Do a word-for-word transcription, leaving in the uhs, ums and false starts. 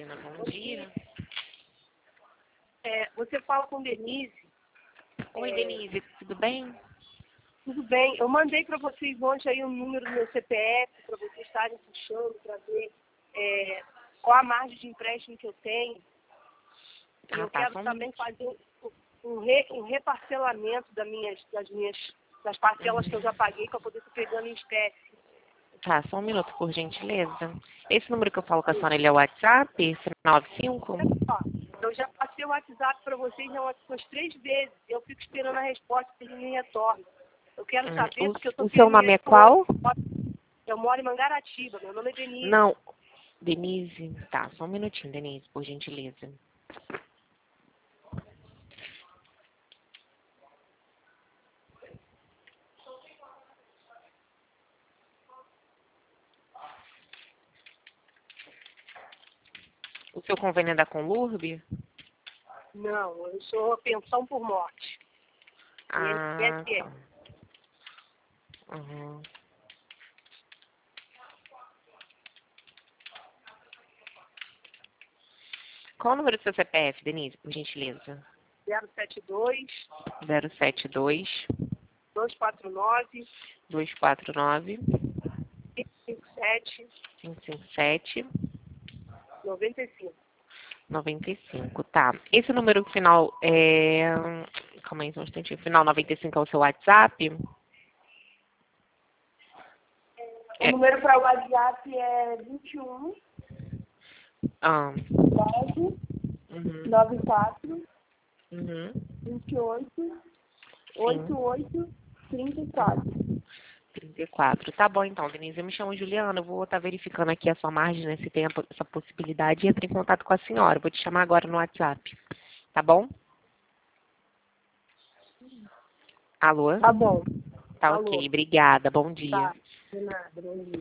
Regina, bom dia. É, você fala com Denise. Oi, é, Denise, tudo bem? Tudo bem. Eu mandei para vocês ontem aí o número do meu C P F, para vocês estarem puxando, para ver é, qual a margem de empréstimo que eu tenho. E Ah, eu tá, quero só um também minutinho. fazer um, um, re, um reparcelamento das minhas, das minhas das parcelas que eu já paguei para poder estar pegando em espécie. Tá, só um minuto, por gentileza. Esse número que eu falo com a senhora, ele é o WhatsApp? Esse nove cinco? Olha só, eu já passei o WhatsApp para vocês já umas três vezes. Eu fico esperando a resposta que eles me retornam. Eu quero Hum, saber, porque eu o, estou o seu nome é qual? Eu moro em Mangaratiba, meu nome é Denise. Não, Denise. Tá, só um minutinho, Denise, por gentileza. O seu convênio é da Conlurb? Não, eu sou pensão por morte. Ah, I N S S. tá. Uhum. Qual o número do seu C P F, Denise, por gentileza? zero sete dois, zero sete dois, dois quatro nove, dois quatro nove, cinco cinco sete, cinco cinco sete, nove cinco. noventa e cinco, tá. Esse número final é... Calma aí, só um instantinho. Final noventa e cinco é o seu WhatsApp? O É. número para o WhatsApp é vinte e um, Ah. nove, Uhum. nove quatro, Uhum. vinte e oito, Sim. oitenta e oito, trinta e quatro. trinta e quatro. Tá bom, então, Denise. Eu me chamo Juliana. Eu vou estar verificando aqui a sua margem, né, se tem a po- essa possibilidade, e entro em contato com a senhora. Eu vou te chamar agora no WhatsApp. Tá bom? Alô? Tá bom. Tá Alô. ok. Obrigada. Bom dia. Tá. De nada. Bom dia.